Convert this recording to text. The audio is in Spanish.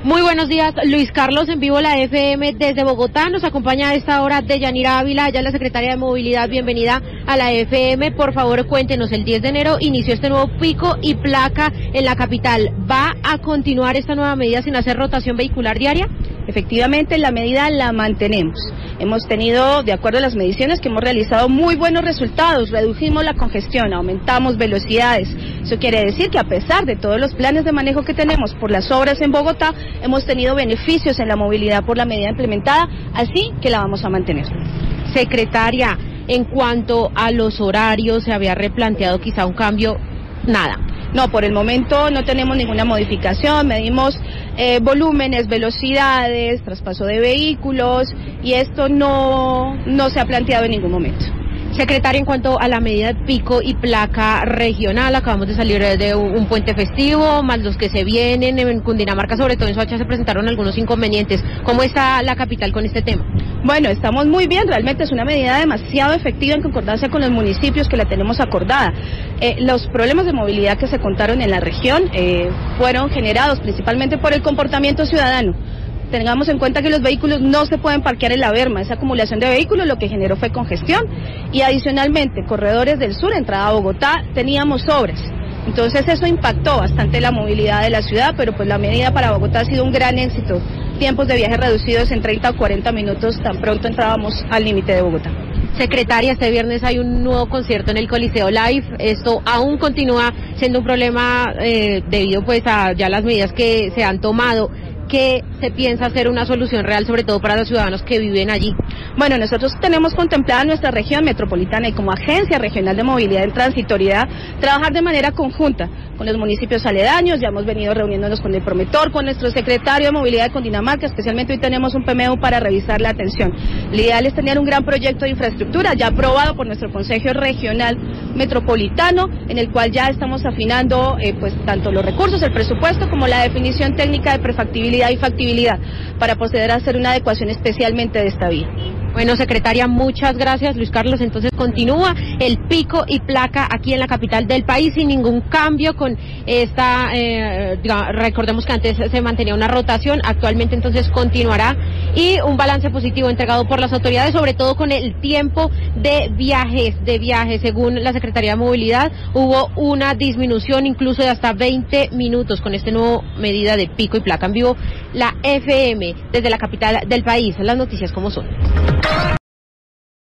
Muy buenos días, Luis Carlos, en vivo la FM desde Bogotá. Nos acompaña a esta hora Deyanira Ávila, ella es la secretaria de Movilidad. Bienvenida a la FM. Por favor, cuéntenos, el 10 de enero inició este nuevo pico y placa en la capital. ¿Va a continuar esta nueva medida sin hacer rotación vehicular diaria? Efectivamente, la medida la mantenemos. Hemos tenido, de acuerdo a las mediciones que hemos realizado, muy buenos resultados. Redujimos la congestión, aumentamos velocidades. Eso quiere decir que a pesar de todos los planes de manejo que tenemos por las obras en Bogotá, hemos tenido beneficios en la movilidad por la medida implementada, así que la vamos a mantener. Secretaria, en cuanto a los horarios, ¿se había replanteado quizá un cambio? Nada. No, por el momento no tenemos ninguna modificación, medimos volúmenes, velocidades, traspaso de vehículos y esto no se ha planteado en ningún momento. Secretaria, en cuanto a la medida de pico y placa regional, acabamos de salir de un puente festivo, más los que se vienen en Cundinamarca, sobre todo en Soacha se presentaron algunos inconvenientes. ¿Cómo está la capital con este tema? Bueno, estamos muy bien, realmente es una medida demasiado efectiva en concordancia con los municipios que la tenemos acordada. Los problemas de movilidad que se contaron en la región fueron generados principalmente por el comportamiento ciudadano. Tengamos en cuenta que los vehículos no se pueden parquear en la berma, esa acumulación de vehículos lo que generó fue congestión y adicionalmente corredores del sur, entrada a Bogotá, teníamos obras. Entonces eso impactó bastante la movilidad de la ciudad, pero pues la medida para Bogotá ha sido un gran éxito. Tiempos de viaje reducidos en 30 o 40 minutos, tan pronto entrábamos al límite de Bogotá. Secretaria, este viernes hay un nuevo concierto en el Coliseo Live. Esto aún continúa siendo un problema debido pues a ya las medidas que se han tomado. ¿Qué se piensa hacer una solución real, sobre todo para los ciudadanos que viven allí? Bueno, nosotros tenemos contemplada nuestra región metropolitana y como Agencia Regional de Movilidad en Transitoriedad, trabajar de manera conjunta con los municipios aledaños. Ya hemos venido reuniéndonos con el promotor, con nuestro secretario de Movilidad de Cundinamarca, especialmente hoy tenemos un PMU para revisar la atención. Lo ideal es tener un gran proyecto de infraestructura ya aprobado por nuestro Consejo Regional Metropolitano, en el cual ya estamos afinando pues tanto los recursos, el presupuesto, como la definición técnica de prefactibilidad y factibilidad para proceder a hacer una adecuación especialmente de esta vía. Bueno, secretaria, muchas gracias. Luis Carlos, entonces continúa el pico y placa aquí en la capital del país sin ningún cambio con esta, recordemos que antes se mantenía una rotación, actualmente entonces continuará y un balance positivo entregado por las autoridades, sobre todo con el tiempo de viajes, según la Secretaría de Movilidad, hubo una disminución incluso de hasta 20 minutos con esta nueva medida de pico y placa. En vivo, la FM desde la capital del país, las noticias como son.